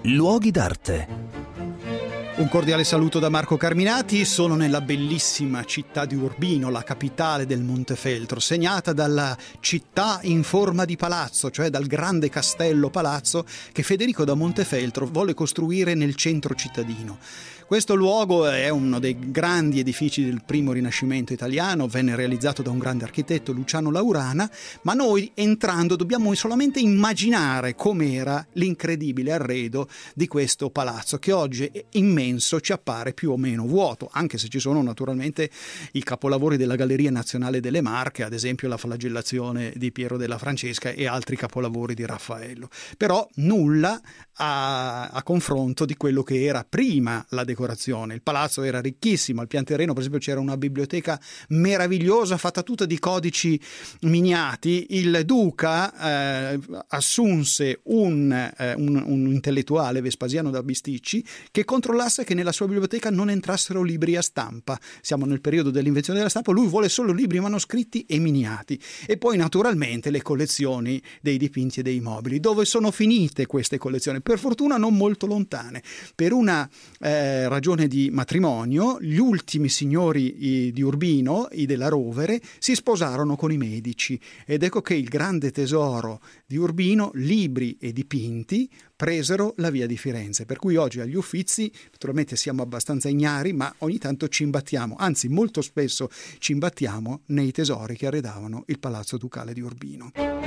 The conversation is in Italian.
Luoghi d'arte. Un cordiale saluto da Marco Carminati. Sono nella bellissima città di Urbino, la capitale del Montefeltro, segnata dalla città in forma di palazzo, cioè dal grande castello palazzo che Federico da Montefeltro volle costruire nel centro cittadino. Questo luogo è uno dei grandi edifici del primo Rinascimento italiano, venne realizzato da un grande architetto, Luciano Laurana, ma noi entrando dobbiamo solamente immaginare com'era l'incredibile arredo di questo palazzo, che oggi è immenso, ci appare più o meno vuoto, anche se ci sono naturalmente i capolavori della Galleria Nazionale delle Marche, ad esempio la Flagellazione di Piero della Francesca e altri capolavori di Raffaello. Però nulla a confronto di quello che era prima la decorazione. Il palazzo era ricchissimo, al pian terreno per esempio c'era una biblioteca meravigliosa fatta tutta di codici miniati. Il duca assunse un intellettuale, Vespasiano da Bisticci, che controllasse che nella sua biblioteca non entrassero libri a stampa. Siamo nel periodo dell'invenzione della stampa, lui vuole solo libri manoscritti e miniati. E poi naturalmente le collezioni dei dipinti e dei mobili. Dove sono finite queste collezioni? Per fortuna non molto lontane. Per una ragione di matrimonio, gli ultimi signori di Urbino, i della Rovere, si sposarono con i Medici, ed ecco che il grande tesoro di Urbino, libri e dipinti, presero la via di Firenze, per cui oggi agli Uffizi naturalmente siamo abbastanza ignari, ma ogni tanto ci imbattiamo, anzi molto spesso ci imbattiamo nei tesori che arredavano il Palazzo Ducale di Urbino.